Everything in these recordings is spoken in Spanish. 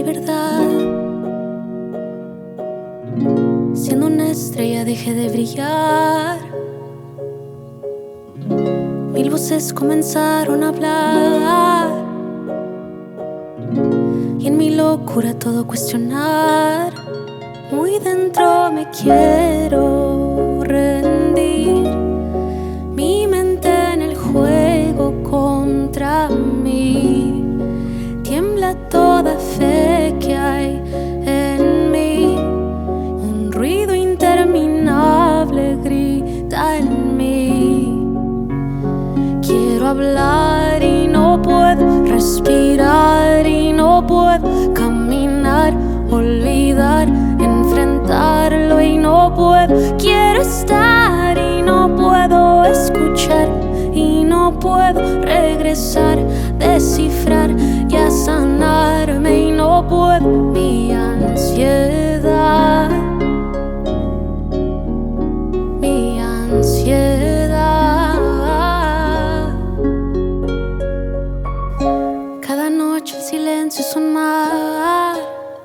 verdad. Siendo una estrella dejé de brillar. Mil voces comenzaron a hablar y en mi locura todo cuestionar. Muy dentro me quiero rendir. Mi mente en el juego contra mí. Tiembla toda fe que hay en mí. Un ruido interminable grita en mí. Quiero hablar y no puedo, respirar y no puedo, caminar, olvidar, enfrentarlo y no puedo. Quiero estar y no puedo, escuchar y no puedo, regresar, descifrar y a sanarme y no puedo. Mi ansiedad, mi ansiedad. Cada noche el silencio es un mar.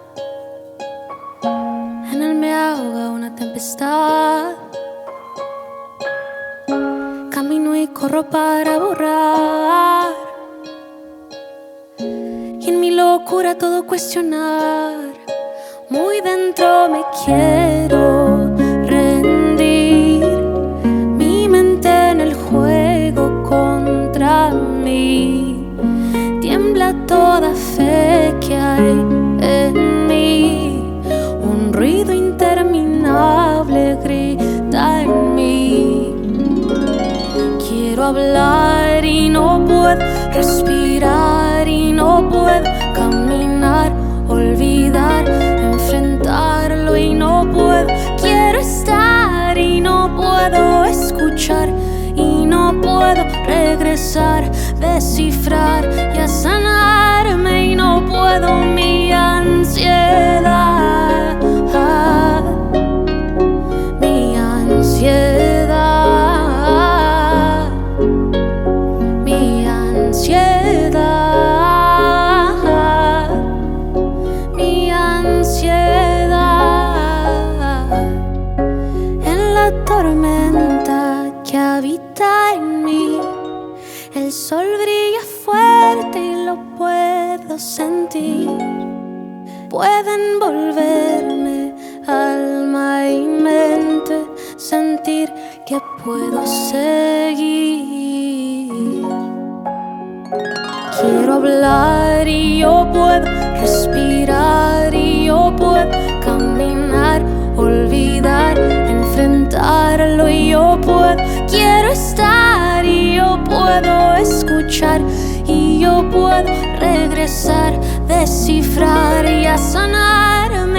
En él me ahoga una tempestad. Camino y corro para borrar. Y en mi locura todo cuestionar. Muy dentro me quiero rendir. Mi mente en el juego contra mí. Tiembla toda fe que hay en mí. Un ruido interminable grita en mí. Quiero hablar y no puedo, respirar y no puedo, caminar, olvidar, enfrentarlo y no puedo. Quiero estar y no puedo, escuchar y no puedo, regresar, descifrar y a sanarme y no puedo. Mi ansiedad, mi ansiedad, mi ansiedad, mi ansiedad. En la tormenta que habita en mí, el sol brilla fuerte y lo puedo sentir. Puede envolverme alma y mente, sentir que puedo seguir. Quiero hablar y yo puedo, respirar y yo puedo, caminar, olvidar, enfrentarlo y yo puedo. Quiero estar y yo puedo, escuchar y yo puedo, regresar, descifrar y a sanarme.